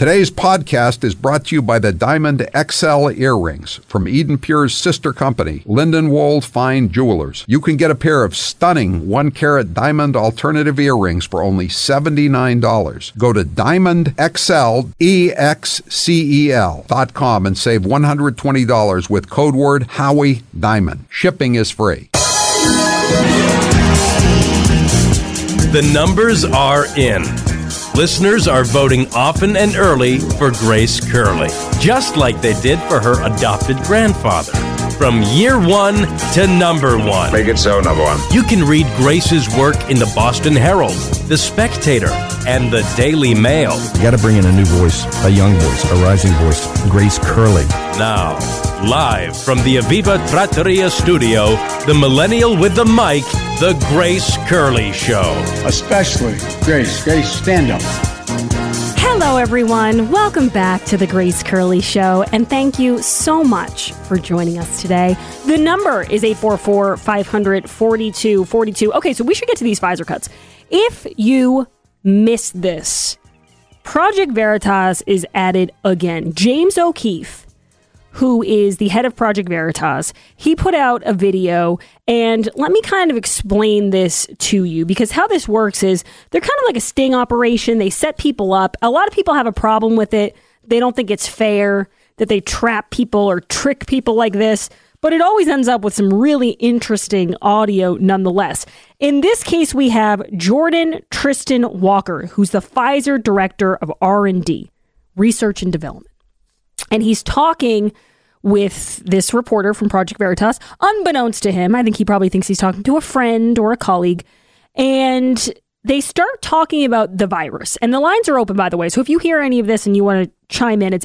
Today's podcast is brought to you by the Diamond XL earrings from Eden Pure's sister company, Lindenwold Fine Jewelers. You can get a pair of stunning 1-carat diamond alternative earrings for only $79. Go to diamondxlexcel.com and save $120 with code word Howie Diamond. Shipping is free. The numbers are in. Listeners are voting often and early for Grace Curley, just like they did for her adopted grandfather. From year one to number one. Make it so, number one. You can read Grace's work in the Boston Herald, The Spectator, and the Daily Mail. You got to bring in a new voice, a young voice, a rising voice, Grace Curley. Now, live from the Aviva Trattoria studio, the millennial with the mic, The Grace Curley Show. Especially Grace. Grace, stand up. Hello, everyone. Welcome back to The Grace Curley Show, and thank you so much for joining us today. The number is 844-500-4242. Okay, so we should get to these Pfizer cuts. If you missed this, Project Veritas is added again. James O'Keefe, who is the head of Project Veritas, he put out a video, and let me kind of explain this to you, because how this works is they're kind of like a sting operation. They set people up. A lot of people have a problem with it. They don't think it's fair that they trap people or trick people like this, but it always ends up with some really interesting audio nonetheless. In this case, we have Jordan Tristan Walker, who's the Pfizer Director of R&D, Research and Development. And he's talking with this reporter from Project Veritas, unbeknownst to him. I think he probably thinks he's talking to a friend or a colleague. And they start talking about the virus. And the lines are open, by the way. So if you hear any of this and you want to chime in, it's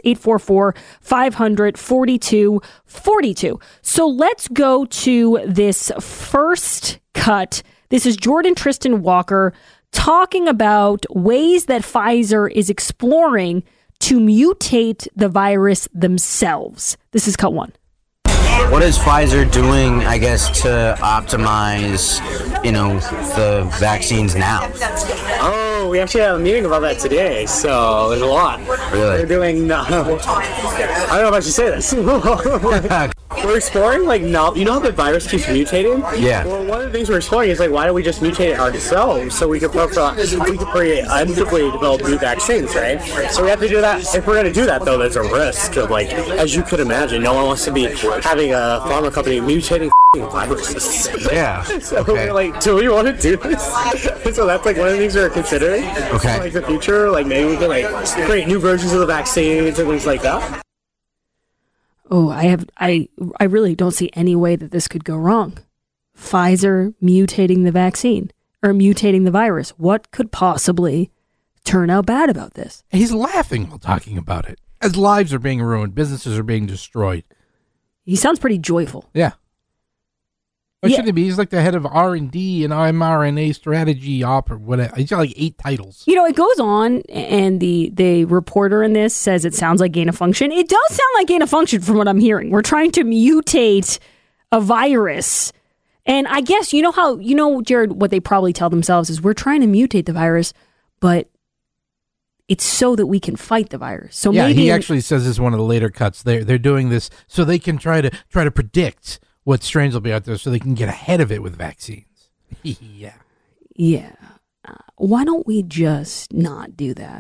844-500-4242. So let's go to this first cut. This is Jordan Tristan Walker talking about ways that Pfizer is exploring to mutate the virus themselves. This is cut one. What is Pfizer doing, I guess, to optimize, the vaccines now? Oh, we actually have a meeting about that today, so there's a lot. Really? We're doing, I don't know if I should say this. We're exploring, you know how the virus keeps mutating? Yeah. Well, one of the things we're exploring is, why don't we just mutate it ourselves so we can preemptively develop new vaccines, right? So we have to do that. If we're going to do that, though, there's a risk of, as you could imagine, no one wants to be having a pharma company mutating viruses. Yeah. So we're do we want to do this? So that's one of the things we're considering. Okay. The future, maybe we can create new versions of the vaccines and things like that. Oh, I really don't see any way that this could go wrong. Pfizer mutating the vaccine or mutating the virus. What could possibly turn out bad about this? He's laughing while talking about it. As lives are being ruined, businesses are being destroyed. He sounds pretty joyful. Yeah. What should he be? He's like the head of R&D and mRNA strategy op or whatever. He's got 8 titles. It goes on, and the reporter in this says it sounds like gain of function. It does sound like gain of function from what I'm hearing. We're trying to mutate a virus. And I guess, Jared, what they probably tell themselves is we're trying to mutate the virus, but it's so that we can fight the virus. So yeah, maybe he actually says this is one of the later cuts. They're doing this so they can try to predict what strains will be out there so they can get ahead of it with vaccines. Yeah. Why don't we just not do that?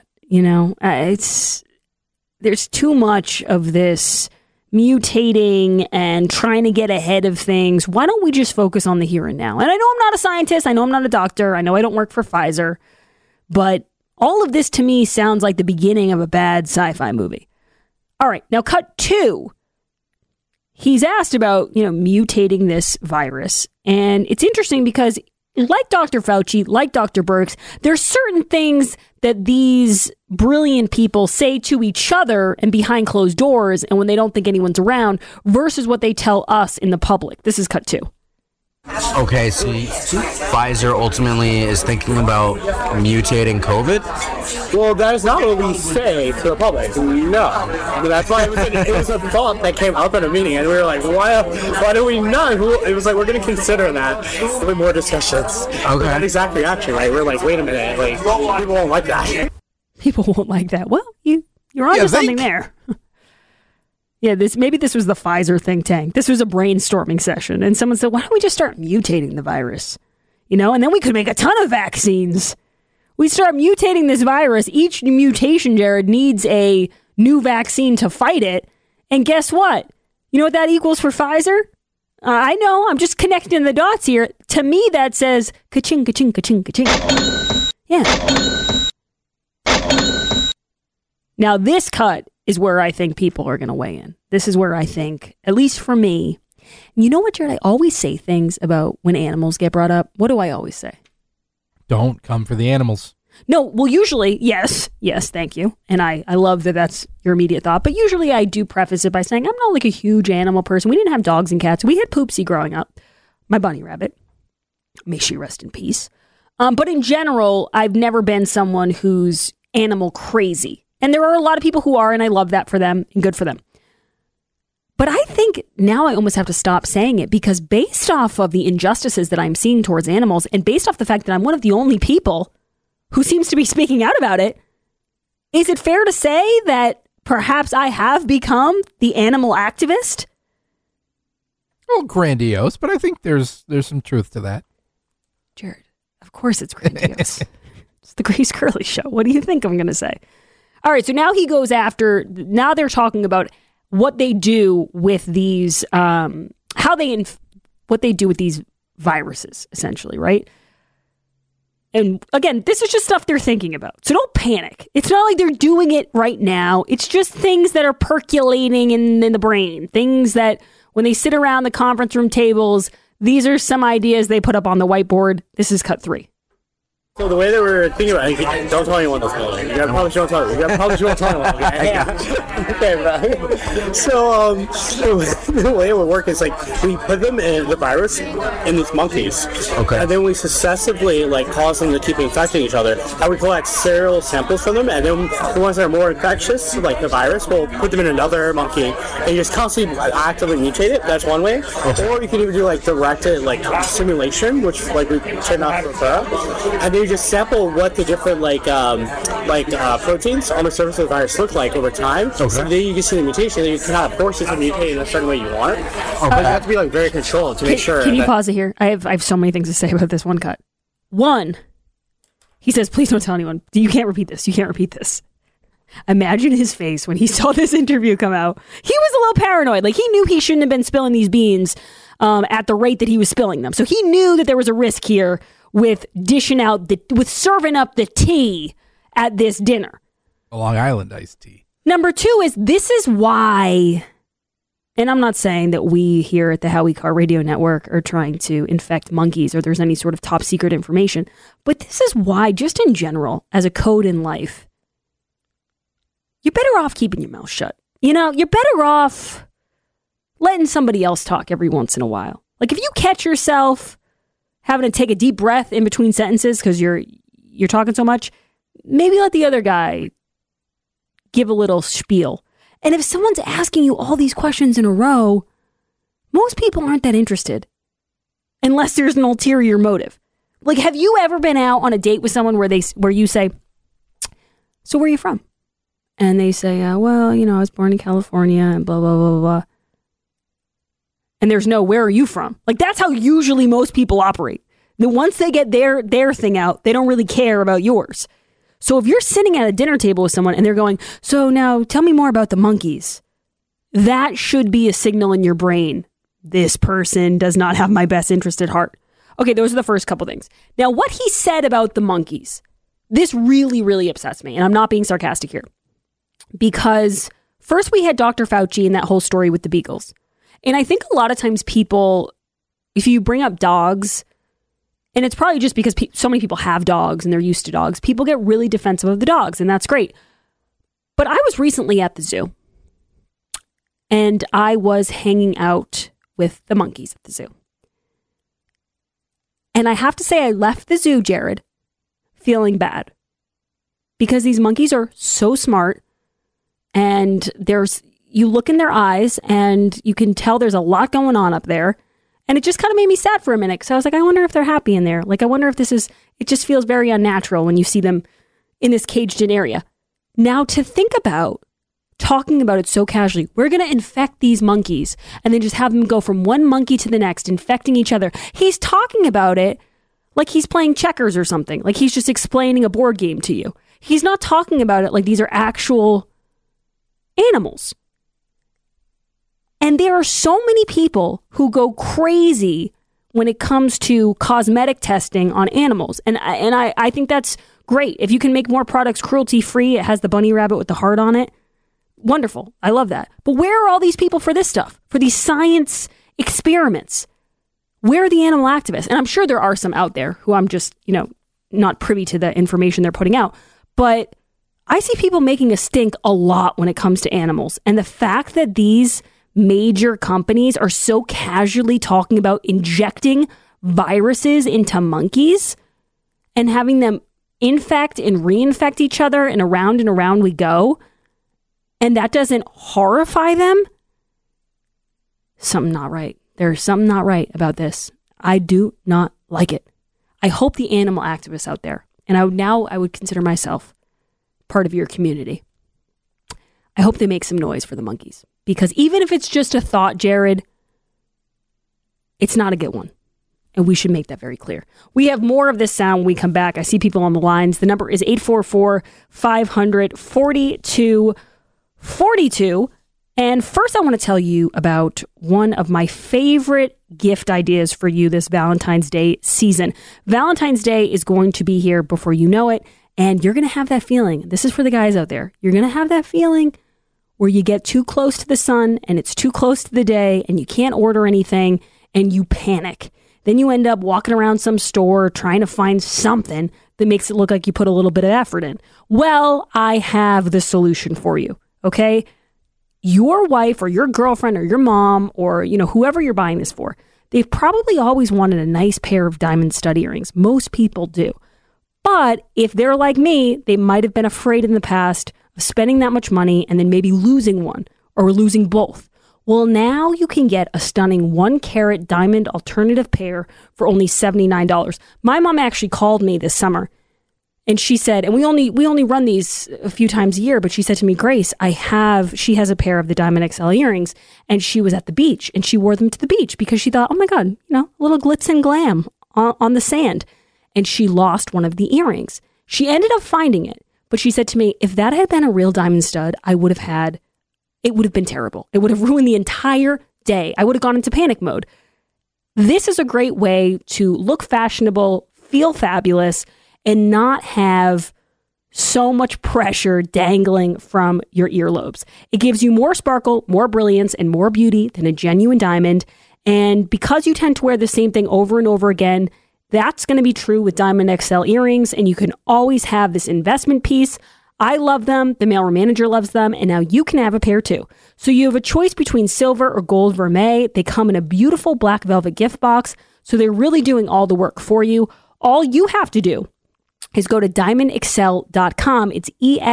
There's too much of this mutating and trying to get ahead of things. Why don't we just focus on the here and now? And I know I'm not a scientist. I know I'm not a doctor. I know I don't work for Pfizer. But all of this to me sounds like the beginning of a bad sci-fi movie. All right, now cut 2. He's asked about, mutating this virus. And it's interesting because like Dr. Fauci, like Dr. Birx, there's certain things that these brilliant people say to each other and behind closed doors and when they don't think anyone's around versus what they tell us in the public. This is cut 2. Okay, so Pfizer ultimately is thinking about mutating COVID? Well, that is not what we say to the public. No. That's why it was a thought that came up at a meeting, and we were like, why do we not? It was like, we're going to consider that with more discussions. Okay. That exact reaction, right? We're like, wait a minute, people won't like that. People won't like that. Well, you You're onto something there. Yeah, maybe this was the Pfizer think tank. This was a brainstorming session, and someone said, "Why don't we just start mutating the virus? And then we could make a ton of vaccines. We start mutating this virus. Each mutation, Jared, needs a new vaccine to fight it. And guess what? You know what that equals for Pfizer? I know. I'm just connecting the dots here. To me, that says ka-ching, ka-ching, ka-ching, ka-ching. Yeah. Now, this cut is where I think people are going to weigh in. This is where I think, at least for me, you know what, Jared? I always say things about when animals get brought up. What do I always say? Don't come for the animals. No, well, usually, yes, thank you. And I love that that's your immediate thought. But usually I do preface it by saying I'm not like a huge animal person. We didn't have dogs and cats. We had Poopsie growing up, my bunny rabbit. May she rest in peace. But in general, I've never been someone who's animal crazy. And there are a lot of people who are, and I love that for them and good for them. But I think now I almost have to stop saying it because based off of the injustices that I'm seeing towards animals and based off the fact that I'm one of the only people who seems to be speaking out about it, is it fair to say that perhaps I have become the animal activist? Well, grandiose, but I think there's some truth to that. Jared, of course it's grandiose. It's the Grace Curley Show. What do you think I'm going to say? All right, so now he goes after, now they're talking about what they do with these, what they do with these viruses, essentially, right? And again, this is just stuff they're thinking about. So don't panic. It's not like they're doing it right now. It's just things that are percolating in the brain. Things that when they sit around the conference room tables, these are some ideas they put up on the whiteboard. This is cut 3. So the way that we're thinking about it, don't tell anyone this. You probably shouldn't tell anyone. You probably shouldn't tell anyone. Okay, bro. So the way it would work is like we put them in the virus in these monkeys. Okay. And then we successively cause them to keep infecting each other. And we collect serial samples from them, and then the ones that are more infectious, like the virus, we'll put them in another monkey and you just constantly actively mutate it. That's one way. Okay. Or you can even do directed simulation, which we tend not to prefer. And then you just sample what the different proteins on the surface of the virus look like over time. Okay. So then you can see the mutation, and you can kind of force it to mutate in a certain way you want it. Okay. But you have to be very controlled to make sure. Can you pause it here? I have so many things to say about this one cut. One, he says, please don't tell anyone. You can't repeat this. You can't repeat this. Imagine his face when he saw this interview come out. He was a little paranoid. He knew he shouldn't have been spilling these beans at the rate that he was spilling them. So he knew that there was a risk here with dishing out with serving up the tea at this dinner. A Long Island iced tea. Number 2 this is why, and I'm not saying that we here at the Howie Carr Radio Network are trying to infect monkeys or there's any sort of top secret information, but this is why, just in general, as a code in life, you're better off keeping your mouth shut. You're better off letting somebody else talk every once in a while. If you catch yourself having to take a deep breath in between sentences because you're talking so much, maybe let the other guy give a little spiel. And if someone's asking you all these questions in a row, most people aren't that interested unless there's an ulterior motive. Have you ever been out on a date with someone where you say, so where are you from? And they say, well, I was born in California and blah, blah, blah, blah. And there's no, where are you from? That's how usually most people operate. Then once they get their thing out, they don't really care about yours. So if you're sitting at a dinner table with someone and they're going, so now tell me more about the monkeys, that should be a signal in your brain. This person does not have my best interest at heart. Okay, those are the first couple things. Now, what he said about the monkeys, this really, really upsets me. And I'm not being sarcastic here. Because first we had Dr. Fauci and that whole story with the beagles. And I think a lot of times people, if you bring up dogs, and it's probably just because so many people have dogs and they're used to dogs, people get really defensive of the dogs, and that's great. But I was recently at the zoo, and I was hanging out with the monkeys at the zoo. And I have to say, I left the zoo, Jared, feeling bad. Because these monkeys are so smart, and you look in their eyes and you can tell there's a lot going on up there. And it just kind of made me sad for a minute. So I was like, I wonder if they're happy in there. I wonder if it just feels very unnatural when you see them in this caged in area. Now, to think about talking about it so casually, we're going to infect these monkeys and then just have them go from one monkey to the next, infecting each other. He's talking about it like he's playing checkers or something, like he's just explaining a board game to you. He's not talking about it like these are actual animals. And there are so many people who go crazy when it comes to cosmetic testing on animals. And I think that's great. If you can make more products cruelty-free, it has the bunny rabbit with the heart on it. Wonderful. I love that. But where are all these people for this stuff? For these science experiments? Where are the animal activists? And I'm sure there are some out there who I'm just, not privy to the information they're putting out. But I see people making a stink a lot when it comes to animals. And the fact that these major companies are so casually talking about injecting viruses into monkeys and having them infect and reinfect each other and around we go, and that doesn't horrify them, something not right. There's something not right about this. I do not like it. I hope the animal activists out there, and I would consider myself part of your community, I hope they make some noise for the monkeys. Because even if it's just a thought, Jared, it's not a good one. And we should make that very clear. We have more of this sound when we come back. I see people on the lines. The number is 844-500-4242. And first, I want to tell you about one of my favorite gift ideas for you this Valentine's Day season. Valentine's Day is going to be here before you know it. And you're going to have that feeling. This is for the guys out there. You're going to have that feeling where you get too close to the sun and it's too close to the day and you can't order anything and you panic. Then you end up walking around some store trying to find something that makes it look like you put a little bit of effort in. Well, I have the solution for you, okay? Your wife or your girlfriend or your mom or, whoever you're buying this for, they've probably always wanted a nice pair of diamond stud earrings. Most people do. But if they're like me, they might have been afraid in the past of spending that much money and then maybe losing one or losing both. Well, now you can get a stunning 1-carat diamond alternative pair for only $79. My mom actually called me this summer and she said, and we only run these a few times a year, but she said to me, Grace, she has a pair of the Diamond XL earrings and she was at the beach and she wore them to the beach because she thought, oh my God, a little glitz and glam on the sand. And she lost one of the earrings. She ended up finding it. But she said to me, if that had been a real diamond stud, it would have been terrible. It would have ruined the entire day. I would have gone into panic mode. This is a great way to look fashionable, feel fabulous, and not have so much pressure dangling from your earlobes. It gives you more sparkle, more brilliance, and more beauty than a genuine diamond. And because you tend to wear the same thing over and over again, that's going to be true with Diamond XL earrings, and you can always have this investment piece. I love them, the mailroom manager loves them, and now you can have a pair too. So you have a choice between silver or gold vermeil. They come in a beautiful black velvet gift box, so they're really doing all the work for you. All you have to do is go to diamondxcel.com. It's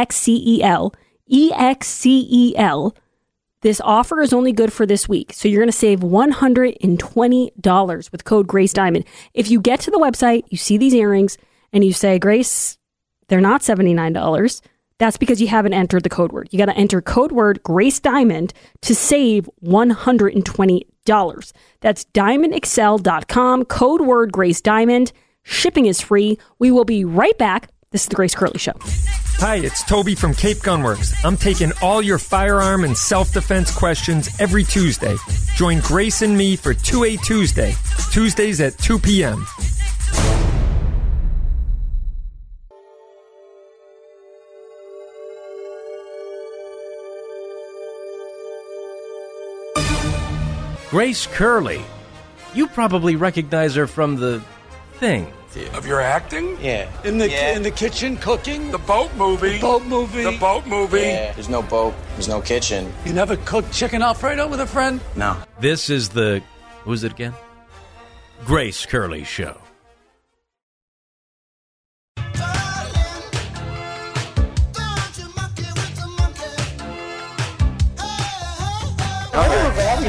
EXCEL. This offer is only good for this week, so you're going to save $120 with code Grace Diamond. If you get to the website, you see these earrings, and you say, Grace, they're not $79. That's because you haven't entered the code word. You got to enter code word Grace Diamond to save $120. That's diamondxcel.com, code word Grace Diamond. Shipping is free. We will be right back. This is the Grace Curley Show. Hi, it's Toby from Cape Gunworks. I'm taking all your firearm and self-defense questions every Tuesday. Join Grace and me for 2A Tuesday, Tuesdays at 2 p.m. Grace Curley. You probably recognize her from The Thing. Of your acting? Yeah. In the kitchen cooking? The boat movie. The boat movie. Yeah. There's no boat. There's no kitchen. You never cooked chicken Alfredo with a friend? No. This is who's it again? Grace Curley Show.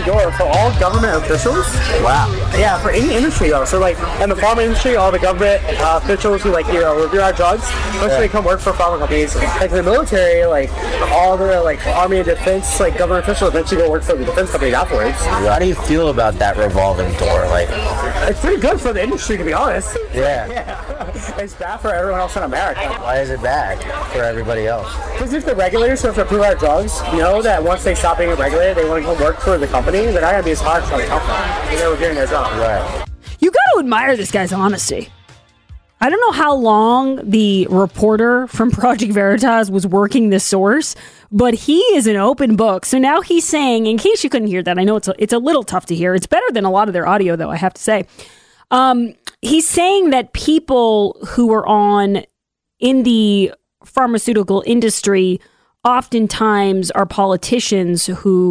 door for all government officials. Wow. Yeah, for any industry though. So like in the pharma industry, all the government officials who like review our drugs, mostly come work for pharma companies. Like in the military, like all the like Army and Defense like government officials eventually go work for the defense companies afterwards. How do you feel about that revolving door? Like, it's pretty good for the industry, to be honest. Yeah. It's bad for everyone else in America. Why is it bad for everybody else? Because if the regulators who have to approve our drugs know that once they stop being regulated, they want to go work for the company, they're not going to be as harsh on the company. They were doing their job. Right. You got to admire this guy's honesty. I don't know how long the reporter from Project Veritas was working this source, but he is an open book. So now he's saying, in case you couldn't hear that, I know it's a little tough to hear. It's better than a lot of their audio, though, I have to say. He's saying that people who are in the pharmaceutical industry oftentimes are politicians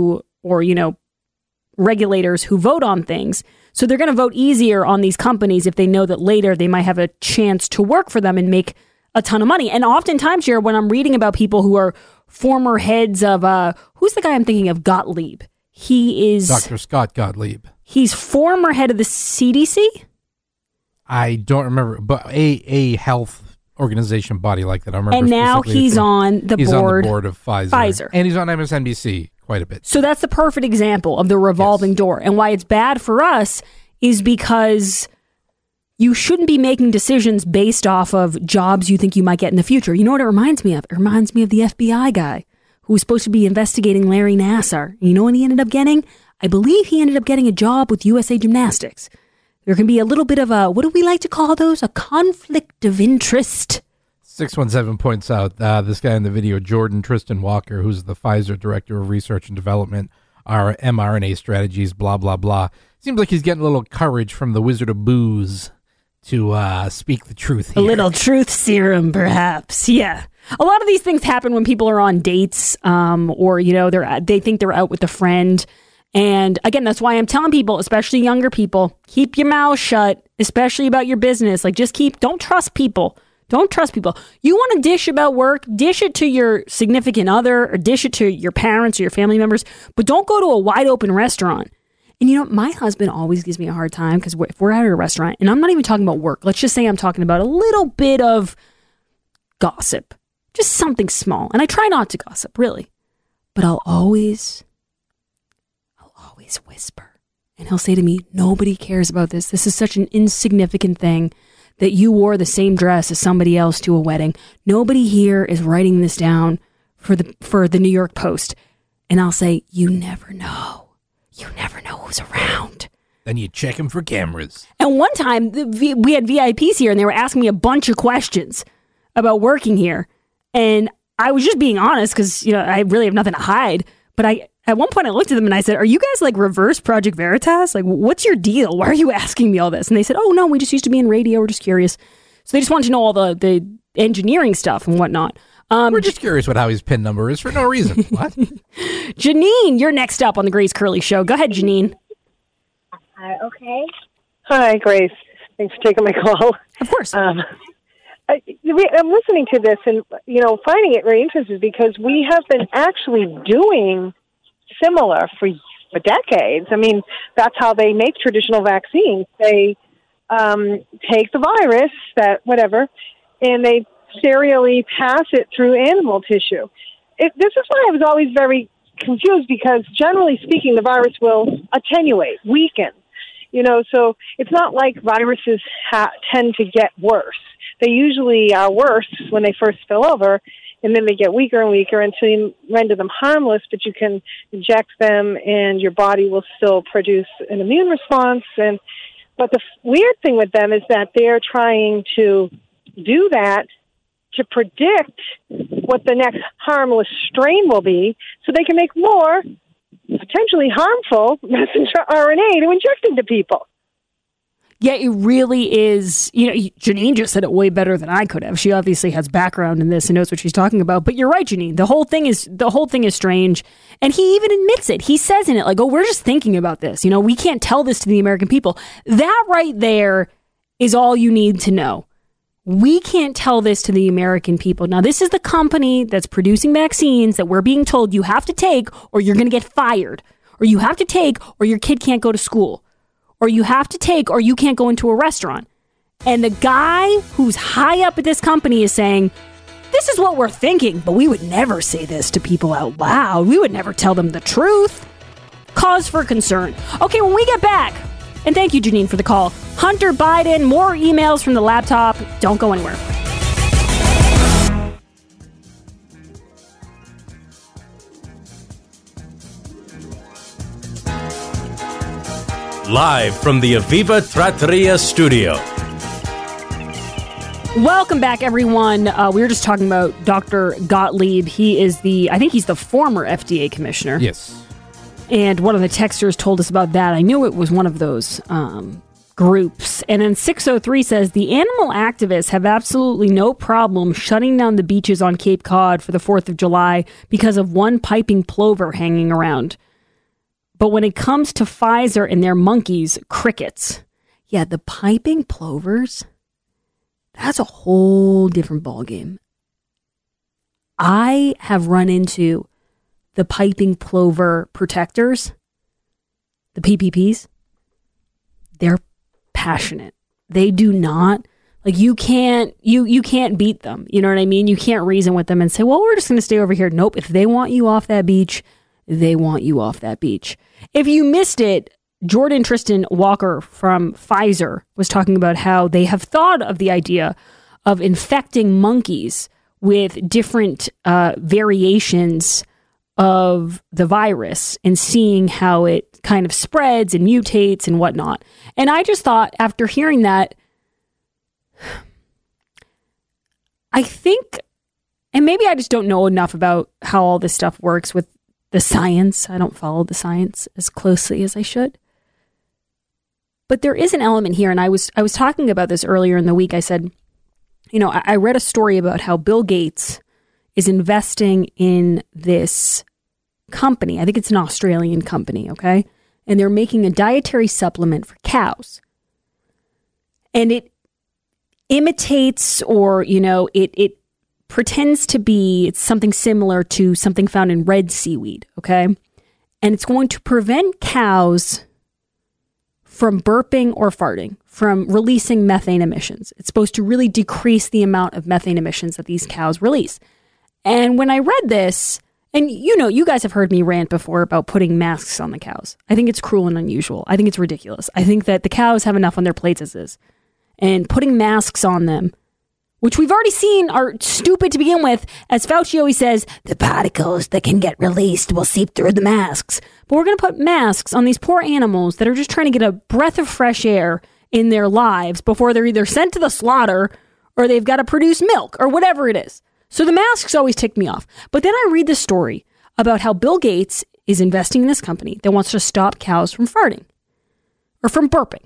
regulators who vote on things. So they're going to vote easier on these companies if they know that later they might have a chance to work for them and make a ton of money. And oftentimes here, when I'm reading about people who are former heads of, who's the guy I'm thinking of? Gottlieb. He is... Dr. Scott Gottlieb. He's former head of the CDC? I don't remember, but a health organization body like that. I remember. And now he's on the board of Pfizer. And he's on MSNBC quite a bit. So that's the perfect example of the revolving door. And why it's bad for us is because you shouldn't be making decisions based off of jobs you think you might get in the future. You know what it reminds me of? It reminds me of the FBI guy who was supposed to be investigating Larry Nassar. You know what he ended up getting? I believe he ended up getting a job with USA Gymnastics. There can be a little bit of a, what do we like to call those? A conflict of interest. 617 points out this guy in the video, Jordan Tristan Walker, who's the Pfizer Director of Research and Development, our mRNA strategies, blah, blah, blah. Seems like he's getting a little courage from the Wizard of Booze to speak the truth here. A little truth serum, perhaps. Yeah. A lot of these things happen when people are on dates or, they think they're out with a friend. And again, that's why I'm telling people, especially younger people, keep your mouth shut, especially about your business. Like, don't trust people. Don't trust people. You want to dish about work, dish it to your significant other or dish it to your parents or your family members, but don't go to a wide open restaurant. And my husband always gives me a hard time because if we're at a restaurant, and I'm not even talking about work, let's just say I'm talking about a little bit of gossip, just something small. And I try not to gossip, really, but I'll always whisper. And he'll say to me, nobody cares about this. This is such an insignificant thing that you wore the same dress as somebody else to a wedding. Nobody here is writing this down for the New York Post. And I'll say, you never know. You never know who's around. Then you check them for cameras. And one time, we had VIPs here, and they were asking me a bunch of questions about working here. And I was just being honest because, I really have nothing to hide. But at one point I looked at them and I said, are you guys like reverse Project Veritas? Like, what's your deal? Why are you asking me all this? And they said, oh, no, we just used to be in radio. We're just curious. So they just wanted to know all the engineering stuff and whatnot. We're just curious what Howie's PIN number is for no reason. What? Janine, you're next up on the Grace Curley Show. Go ahead, Janine. Okay. Hi, Grace. Thanks for taking my call. Of course. I'm listening to this and, finding it very interesting because we have been actually doing similar for decades. I mean, that's how they make traditional vaccines. They take the virus, and they serially pass it through animal tissue. This is why I was always very confused because generally speaking, the virus will attenuate, weaken. So it's not like viruses tend to get worse. They usually are worse when they first spill over, and then they get weaker and weaker until you render them harmless, but you can inject them and your body will still produce an immune response. But the weird thing with them is that they're trying to do that to predict what the next harmless strain will be so they can make more potentially harmful messenger RNA to inject into people. Yeah, it really is. Janine just said it way better than I could have. She obviously has background in this and knows what she's talking about. But you're right, Janine. The whole thing is strange. And he even admits it. He says in it, like, oh, we're just thinking about this. We can't tell this to the American people. That right there is all you need to know. We can't tell this to the American people. Now, this is the company that's producing vaccines that we're being told you have to take or you're going to get fired. or you have to take, or your kid can't go to school, or you have to take, or you can't go into a restaurant. And the guy who's high up at this company is saying, this is what we're thinking, but we would never say this to people out loud. We would never tell them the truth. Cause for concern. Okay, when we get back, and thank you, Janine, for the call. Hunter Biden, more emails from the laptop. Don't go anywhere. Live from the Aviva Trattoria studio. Welcome back, everyone. We were just talking about Dr. Gottlieb. I think he's the former FDA commissioner. Yes. And one of the texters told us about that. I knew it was one of those groups. And then 603 says, the animal activists have absolutely no problem shutting down the beaches on Cape Cod for the 4th of July because of one piping plover hanging around. But when it comes to Pfizer and their monkeys, crickets. Yeah, the piping plovers, that's a whole different ballgame. I have run into the piping plover protectors, the PPPs. They're passionate. They do not, like, you can't beat them. You know what I mean? You can't reason with them and say, well, we're just going to stay over here. Nope. If they want you off that beach, they want you off that beach. If you missed it, Jordan Tristan Walker from Pfizer was talking about how they have thought of the idea of infecting monkeys with different variations of the virus and seeing how it kind of spreads and mutates and whatnot. And I just thought, after hearing that, I think, and maybe I just don't know enough about how all this stuff works with the science. I don't follow the science as closely as I should. But there is an element here, and I was talking about this earlier in the week. I said, you know, I read a story about how Bill Gates is investing in this company. I think it's an Australian company, okay? And they're making a dietary supplement for cows. And it imitates, or, you know, it pretends to be something similar to something found in red seaweed, okay? And it's going to prevent cows from burping or farting, from releasing methane emissions. It's supposed to really decrease the amount of methane emissions that these cows release. And when I read this, and you know, you guys have heard me rant before about putting masks on the cows. I think it's cruel and unusual. I think it's ridiculous. I think that the cows have enough on their plates as is. And putting masks on them, which we've already seen are stupid to begin with. As Fauci always says, the particles that can get released will seep through the masks. But we're going to put masks on these poor animals that are just trying to get a breath of fresh air in their lives before they're either sent to the slaughter or they've got to produce milk or whatever it is. So the masks always tick me off. But then I read this story about how Bill Gates is investing in this company that wants to stop cows from farting or from burping.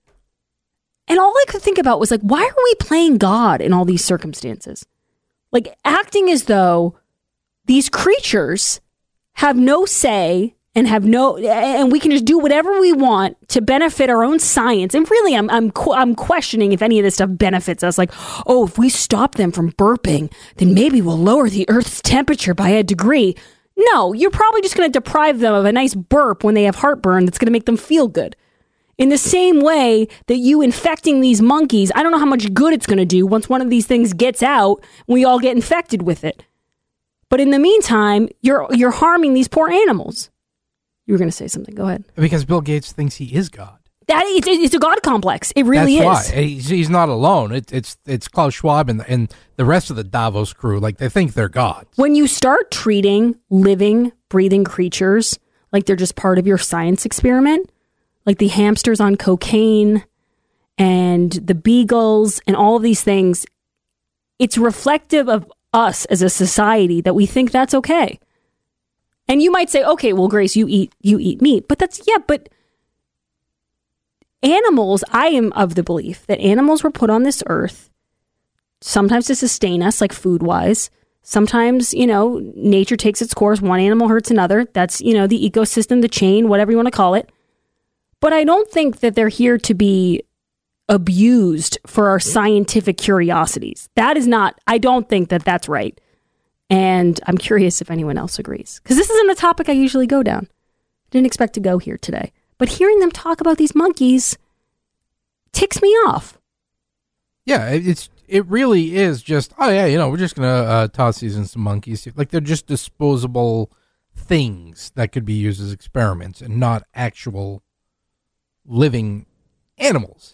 And all I could think about was, like, why are we playing God in all these circumstances? Like, acting as though these creatures have no say and we can just do whatever we want to benefit our own science. And really, I'm questioning if any of this stuff benefits us. Like, oh, if we stop them from burping, then maybe we'll lower the Earth's temperature by a degree. No, you're probably just going to deprive them of a nice burp when they have heartburn that's going to make them feel good. In the same way that you infecting these monkeys, I don't know how much good it's going to do once one of these things gets out, we all get infected with it. But in the meantime, you're harming these poor animals. You were going to say something. Go ahead. Because Bill Gates thinks he is God. It's a God complex. It really is. That's why. He's not alone. It's Klaus Schwab and the rest of the Davos crew. Like, they think they're gods. When you start treating living, breathing creatures like they're just part of your science experiment, like the hamsters on cocaine and the beagles and all of these things, it's reflective of us as a society that we think that's okay. And you might say, okay, well, Grace, you eat meat. But but animals, I am of the belief that animals were put on this earth sometimes to sustain us, like food-wise. Sometimes, you know, nature takes its course. One animal hurts another. That's, you know, the ecosystem, the chain, whatever you want to call it. But I don't think that they're here to be abused for our scientific curiosities. That is not, I don't think that that's right. And I'm curious if anyone else agrees. Because this isn't a topic I usually go down. didn't expect to go here today. But hearing them talk about these monkeys ticks me off. Yeah, it really is just, oh yeah, we're just going to toss these in some monkeys. Like they're just disposable things that could be used as experiments and not actual living animals.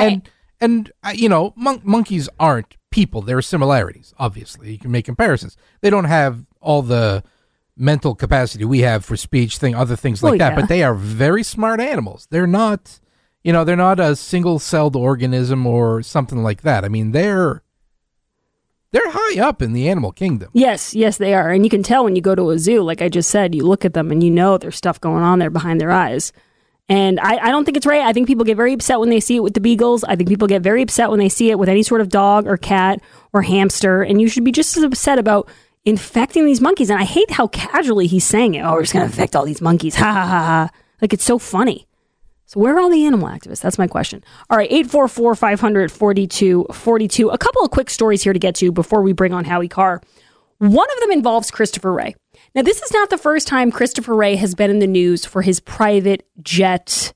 Monkeys aren't people. There are similarities, obviously. You can make comparisons. They don't have all the mental capacity we have for speech, other things like that, but they are very smart animals. They're not, they're not a single-celled organism or something like that. I mean, they're high up in the animal kingdom. Yes, they are. And you can tell when you go to a zoo, like I just said, you look at them and there's stuff going on there behind their eyes. And I don't think it's right. I think people get very upset when they see it with the beagles. I think people get very upset when they see it with any sort of dog or cat or hamster. And you should be just as upset about infecting these monkeys. And I hate how casually he's saying it. Oh, we're just going to infect all these monkeys. Ha, ha, ha, ha. Like, it's so funny. So where are all the animal activists? That's my question. All right, 844-500-4242. A couple of quick stories here to get to before we bring on Howie Carr. One of them involves Christopher Wray. Now, this is not the first time Christopher Wray has been in the news for his private jet.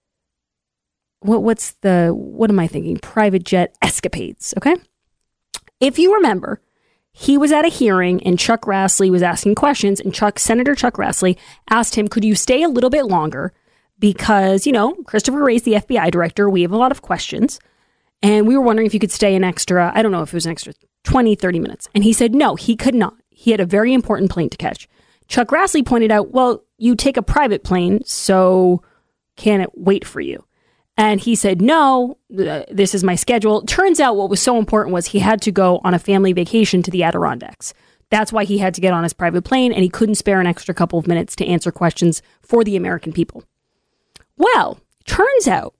What am I thinking? Private jet escapades, okay? If you remember, he was at a hearing and Chuck Grassley was asking questions, and Senator Chuck Grassley asked him, could you stay a little bit longer? Because, Christopher Wray's the FBI director. We have a lot of questions. And we were wondering if you could stay an extra, I don't know if it was an extra 20, 30 minutes. And he said, no, he could not. He had a very important plane to catch. Chuck Grassley pointed out, well, you take a private plane, so can it wait for you? And he said, no, this is my schedule. Turns out what was so important was he had to go on a family vacation to the Adirondacks. That's why he had to get on his private plane, and he couldn't spare an extra couple of minutes to answer questions for the American people. Well, turns out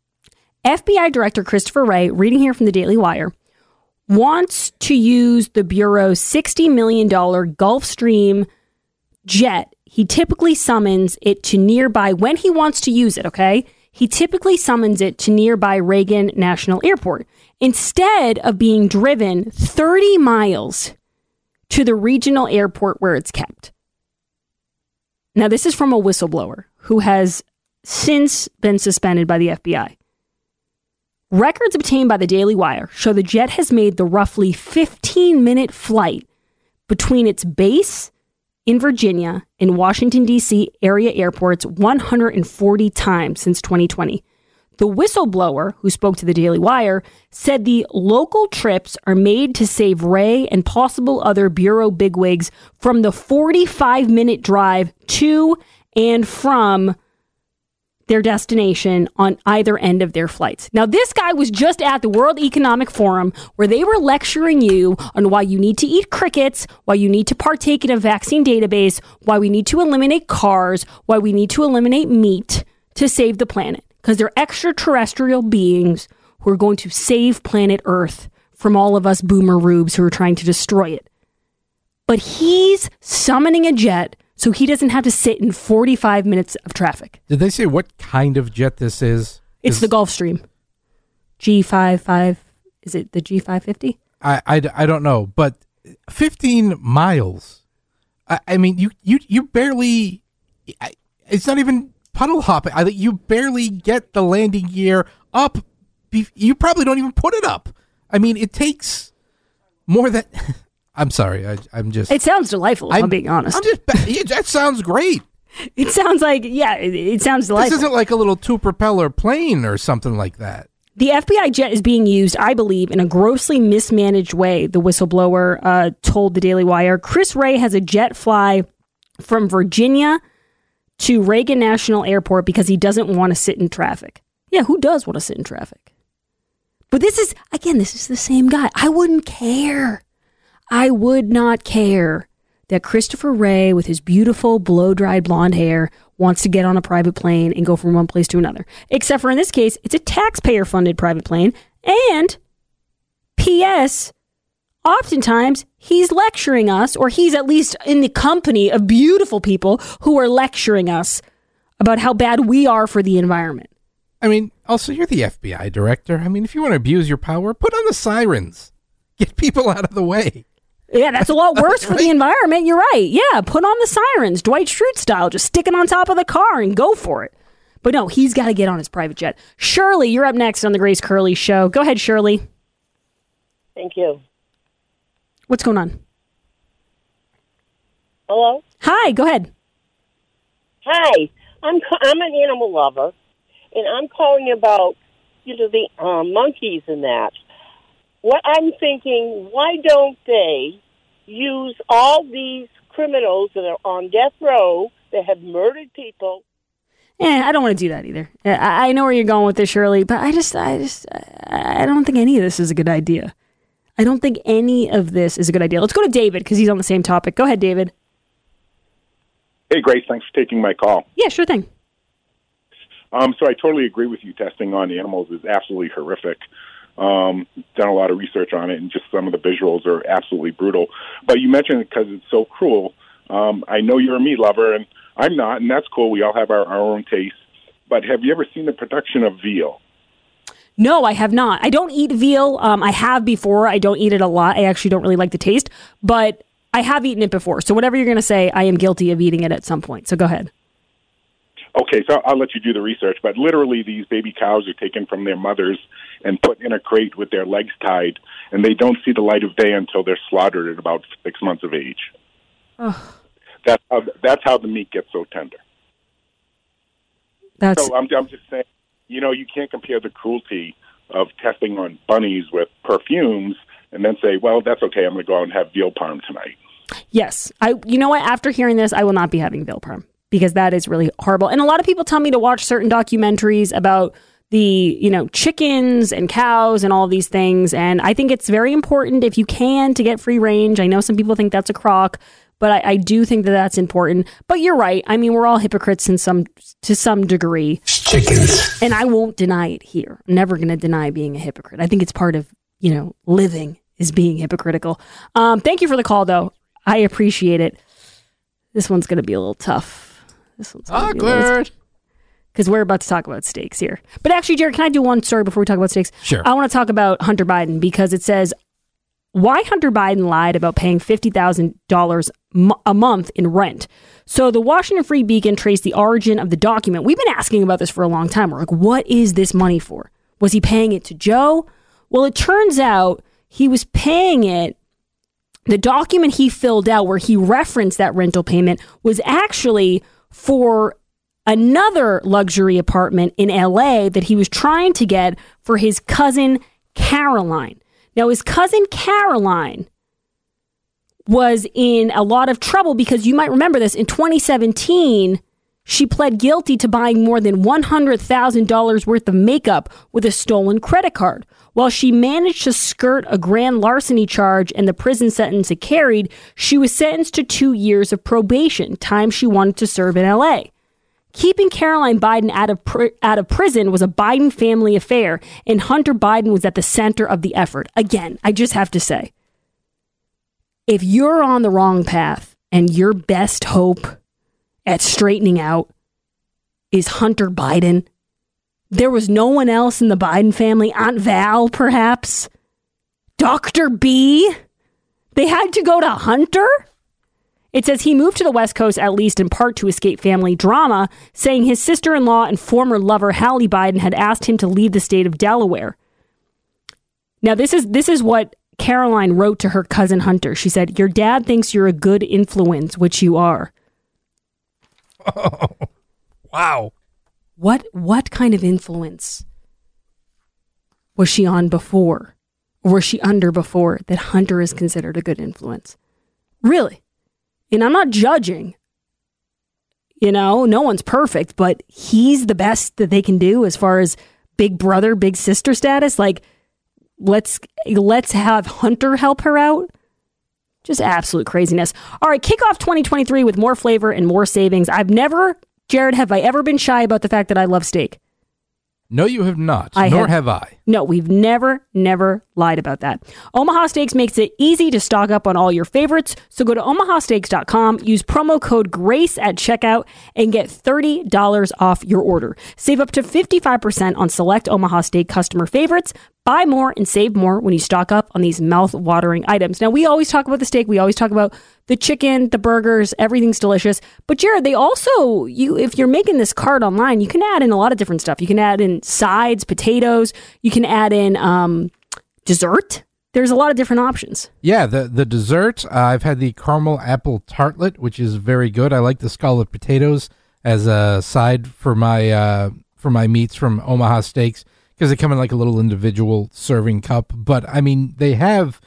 FBI Director Christopher Wray, reading here from the Daily Wire, wants to use the Bureau's $60 million Gulfstream jet. He typically summons it to nearby, when he wants to use it, okay? He typically summons it to nearby Reagan National Airport instead of being driven 30 miles to the regional airport where it's kept. Now, this is from a whistleblower who has since been suspended by the FBI. Records obtained by the Daily Wire show the jet has made the roughly 15-minute flight between its base in Virginia and Washington, D.C. area airports 140 times since 2020. The whistleblower, who spoke to the Daily Wire, said the local trips are made to save Wray and possible other Bureau bigwigs from the 45-minute drive to and from their destination on either end of their flights. Now, this guy was just at the World Economic Forum where they were lecturing you on why you need to eat crickets, why you need to partake in a vaccine database, why we need to eliminate cars, why we need to eliminate meat to save the planet. Because they're extraterrestrial beings who are going to save planet Earth from all of us boomer rubes who are trying to destroy it. But he's summoning a jet so he doesn't have to sit in 45 minutes of traffic. Did they say what kind of jet this is? It's the Gulfstream. G55. Is it the G550? I don't know, but 15 miles. I mean, you barely. It's not even puddle hopping. You barely get the landing gear up. You probably don't even put it up. I mean, it takes more than. I'm sorry. I'm just. It sounds delightful, if I'm being honest. That sounds great. It sounds like, it sounds delightful. This isn't like a little two-propeller plane or something like that. The FBI jet is being used, I believe, in a grossly mismanaged way, the whistleblower told the Daily Wire. Chris Wray has a jet fly from Virginia to Reagan National Airport because he doesn't want to sit in traffic. Yeah, who does want to sit in traffic? But this is the same guy. I wouldn't care. I would not care that Christopher Wray, with his beautiful blow-dried blonde hair, wants to get on a private plane and go from one place to another. Except for in this case, it's a taxpayer-funded private plane. And, P.S., oftentimes he's lecturing us, or he's at least in the company of beautiful people who are lecturing us about how bad we are for the environment. I mean, also, you're the FBI director. I mean, if you want to abuse your power, put on the sirens. Get people out of the way. Yeah, that's a lot worse for the environment. You're right. Yeah, put on the sirens, Dwight Schrute style. Just stick it on top of the car and go for it. But no, he's got to get on his private jet. Shirley, you're up next on the Grace Curley Show. Go ahead, Shirley. Thank you. What's going on? Hello? Hi, go ahead. Hi. I'm an animal lover, and I'm calling about the monkeys and that. What I'm thinking, why don't they use all these criminals that are on death row that have murdered people? I don't want to do that either. I know where you're going with this, Shirley, but I don't think any of this is a good idea. I don't think any of this is a good idea. Let's go to David because he's on the same topic. Go ahead, David. Hey, Grace, thanks for taking my call. Yeah, sure thing. So I totally agree with you. Testing on animals is absolutely horrific. Done a lot of research on it, and just some of the visuals are absolutely brutal. But you mentioned it because it's so cruel. I know you're a meat lover, and I'm not, and that's cool. We all have our own tastes. But have you ever seen the production of veal? No, I have not. I don't eat veal. I have before. I don't eat it a lot. I actually don't really like the taste, but I have eaten it before. So whatever you're going to say, I am guilty of eating it at some point. So go ahead. Okay, so I'll let you do the research, but literally these baby cows are taken from their mothers and put in a crate with their legs tied, and they don't see the light of day until they're slaughtered at about 6 months of age. Oh. That's how the meat gets so tender. So I'm just saying, you can't compare the cruelty of testing on bunnies with perfumes and then say, well, that's okay, I'm going to go out and have veal parm tonight. Yes. You know what? After hearing this, I will not be having veal parm because that is really horrible. And a lot of people tell me to watch certain documentaries about the, chickens and cows and all of these things. And I think it's very important if you can to get free range. I know some people think that's a crock, but I do think that that's important. But you're right. I mean, we're all hypocrites to some degree. Chickens. And I won't deny it here. I'm never going to deny being a hypocrite. I think it's part of, living is being hypocritical. Thank you for the call, though. I appreciate it. This one's going to be a little tough. This one's awkward. Because we're about to talk about steaks here. But actually, Jared, can I do one story before we talk about steaks? Sure. I want to talk about Hunter Biden because it says why Hunter Biden lied about paying $50,000 a month in rent. So the Washington Free Beacon traced the origin of the document. We've been asking about this for a long time. We're like, what is this money for? Was he paying it to Joe? Well, it turns out he was paying it. The document he filled out where he referenced that rental payment was actually for another luxury apartment in LA that he was trying to get for his cousin Caroline. Now, his cousin Caroline was in a lot of trouble because you might remember this. In 2017, she pled guilty to buying more than $100,000 worth of makeup with a stolen credit card. While she managed to skirt a grand larceny charge and the prison sentence it carried, she was sentenced to 2 years of probation, time she wanted to serve in LA. Keeping Caroline Biden out of prison was a Biden family affair, and Hunter Biden was at the center of the effort. Again, I just have to say, if you're on the wrong path and your best hope at straightening out is Hunter Biden, there was no one else in the Biden family, Aunt Val perhaps, Dr. B, they had to go to Hunter? It says he moved to the West Coast at least in part to escape family drama, saying his sister-in-law and former lover Hallie Biden had asked him to leave the state of Delaware. Now, this is what Caroline wrote to her cousin Hunter. She said, "Your dad thinks you're a good influence, which you are." Oh, wow. What kind of influence was she on before? Or was she under before that Hunter is considered a good influence? Really? And I'm not judging. No one's perfect, but he's the best that they can do as far as big brother, big sister status. Like, let's have Hunter help her out. Just absolute craziness. All right, kick off 2023 with more flavor and more savings. Jared, have I ever been shy about the fact that I love steak? No, you have not. Nor have I. No, we've never lied about that. Omaha Steaks makes it easy to stock up on all your favorites. So go to omahasteaks.com, use promo code GRACE at checkout, and get $30 off your order. Save up to 55% on select Omaha Steak customer favorites. Buy more and save more when you stock up on these mouth-watering items. Now, we always talk about the steak. We always talk about the chicken, the burgers. Everything's delicious. But, Jared, they also, if you're making this cart online, you can add in a lot of different stuff. You can add in sides, potatoes. You can add in dessert. There's a lot of different options. Yeah, the dessert, I've had the caramel apple tartlet, which is very good. I like the scalloped potatoes as a side for my meats from Omaha Steaks, because they come in like a little individual serving cup. But, I mean, they have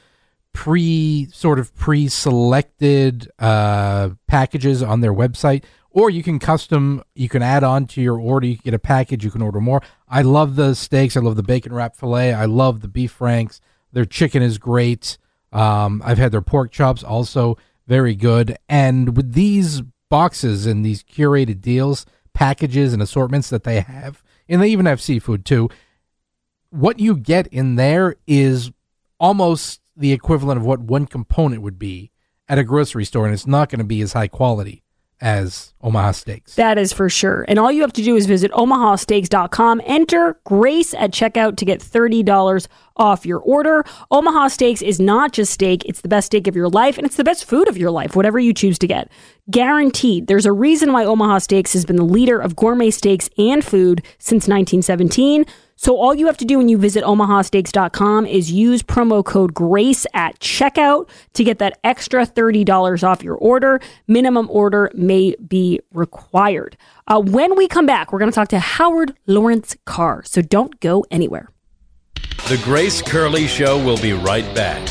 pre-selected packages on their website, or you can add on to your order. You can get a package, you can order more. I love the steaks. I love the bacon wrap filet. I love the beef franks. Their chicken is great. I've had their pork chops, also very good. And with these boxes and these curated deals, packages and assortments that they have, and they even have seafood too, what you get in there is almost the equivalent of what one component would be at a grocery store, and it's not going to be as high quality as Omaha Steaks. That is for sure. And all you have to do is visit omahasteaks.com, enter Grace at checkout to get $30 off your order. Omaha Steaks is not just steak, it's the best steak of your life, and it's the best food of your life, whatever you choose to get. Guaranteed. There's a reason why Omaha Steaks has been the leader of gourmet steaks and food since 1917. So all you have to do when you visit omahasteaks.com is use promo code GRACE at checkout to get that extra $30 off your order. Minimum order may be required. When we come back, we're going to talk to Howard Lawrence Carr. So don't go anywhere. The Grace Curley Show will be right back.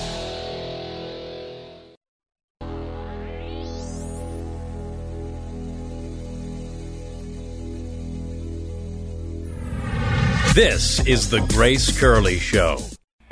This is the Grace Curley Show.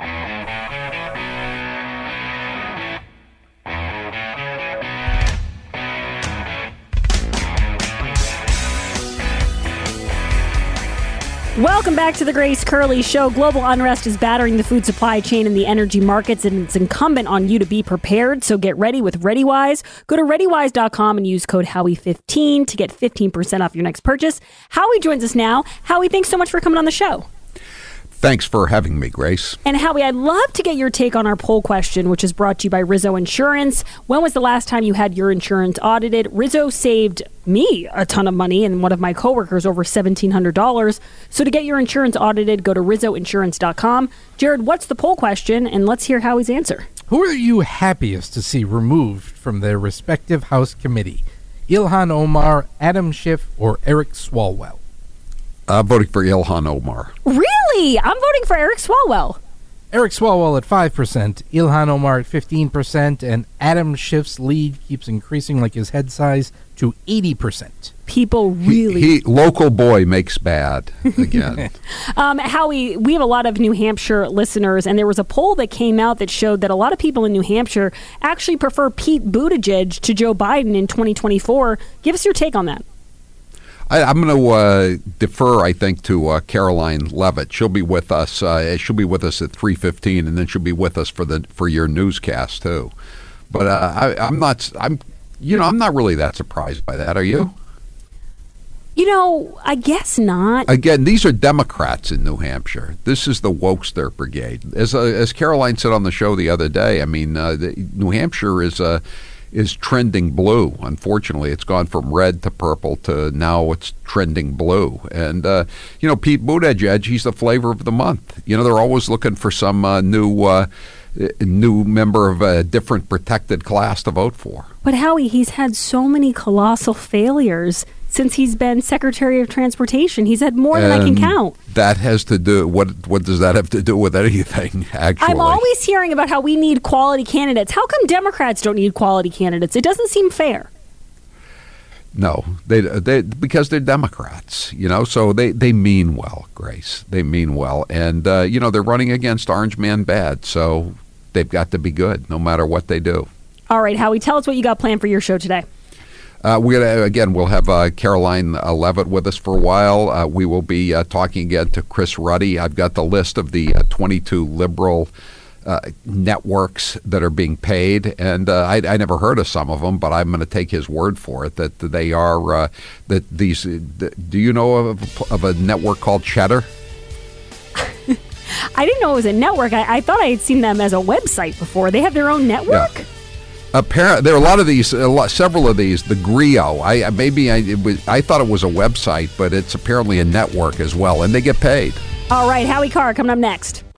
Welcome back to the Grace Curley Show. Global unrest is battering the food supply chain and the energy markets, and it's incumbent on you to be prepared. So get ready with ReadyWise. Go to ReadyWise.com and use code Howie15 to get 15% off your next purchase. Howie joins us now. Howie, thanks so much for coming on the show. Thanks for having me, Grace. And Howie, I'd love to get your take on our poll question, which is brought to you by Rizzo Insurance. When was the last time you had your insurance audited? Rizzo saved me a ton of money and one of my coworkers over $1,700. So to get your insurance audited, go to RizzoInsurance.com. Jared, what's the poll question? And let's hear Howie's answer. Who are you happiest to see removed from their respective House committee? Ilhan Omar, Adam Schiff, or Eric Swalwell? I'm voting for Ilhan Omar. Really? I'm voting for Eric Swalwell. Eric Swalwell at 5%, Ilhan Omar at 15%, and Adam Schiff's lead keeps increasing like his head size to 80%. People really... local boy makes bad again. Howie, we have a lot of New Hampshire listeners, and there was a poll that came out that showed that a lot of people in New Hampshire actually prefer Pete Buttigieg to Joe Biden in 2024. Give us your take on that. I'm going to defer, I think, to Caroline Levitt. She'll be with us. She'll be with us at 3:15, and then she'll be with us for your newscast too. But I'm not really that surprised by that. Are you? I guess not. Again, these are Democrats in New Hampshire. This is the Wokester Brigade. As Caroline said on the show the other day, I mean, New Hampshire is trending blue. Unfortunately, it's gone from red to purple to now it's trending blue. And, Pete Buttigieg, he's the flavor of the month. They're always looking for some new member of a different protected class to vote for. But Howie, he's had so many colossal failures since he's been Secretary of Transportation. He's had more than I can count. That has to do, what does that have to do with anything, actually? I'm always hearing about how we need quality candidates. How come Democrats don't need quality candidates? It doesn't seem fair. No, they because they're Democrats, so they mean well, Grace. They mean well. And, they're running against Orange Man Bad, so they've got to be good no matter what they do. All right, Howie, tell us what you got planned for your show today. We'll have Caroline Levitt with us for a while. We will be talking again to Chris Ruddy. I've got the list of the 22 liberal networks that are being paid, and I never heard of some of them, but I'm going to take his word for it that they are that these. Do you know of a network called Cheddar? I didn't know it was a network. I thought I had seen them as a website before. They have their own network? Yeah. There are a lot of these, several of these. The Grio. I thought it was a website, but it's apparently a network as well, and they get paid. All right, Howie Carr coming up next.